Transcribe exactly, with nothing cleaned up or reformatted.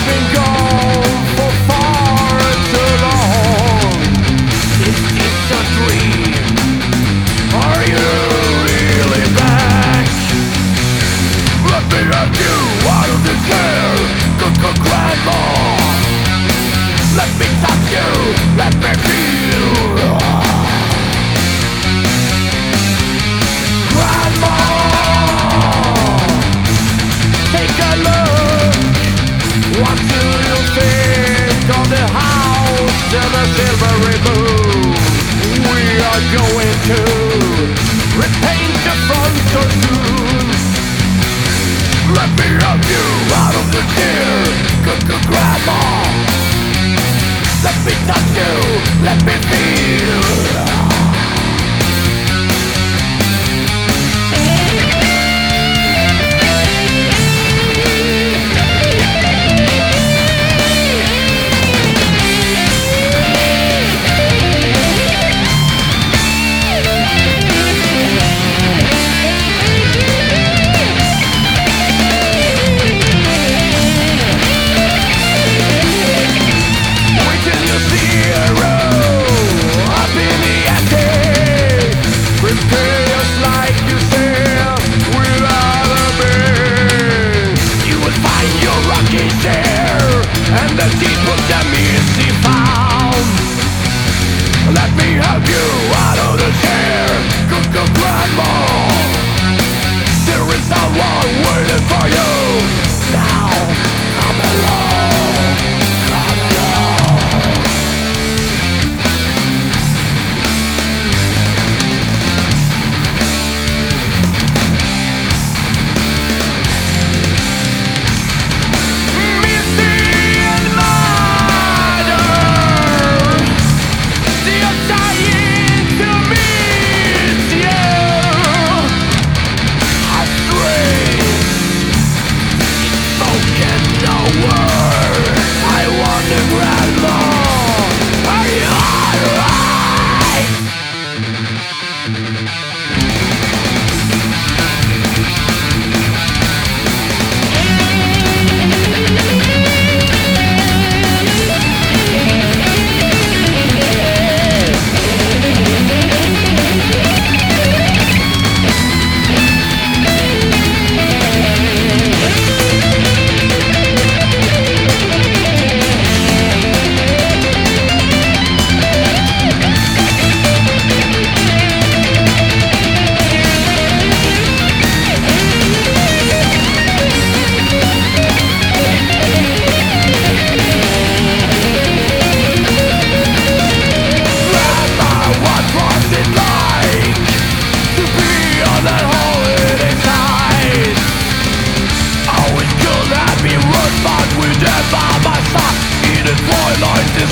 been gone for far too long. Is this a dream? Are you really back? Let me have you out of this hair, good, good grandma. Let me touch you, let me feel. Grandma, take a look. What do you think of the house and the silvery moon? We are going to repaint the front door soon. Let me have you out of the chair, good, good grandma. Let me touch you, let me feel. And the deep will send me easy found. Let me have you out of the chair, good, good grandma. There is someone waiting for you. Now, come along, come along.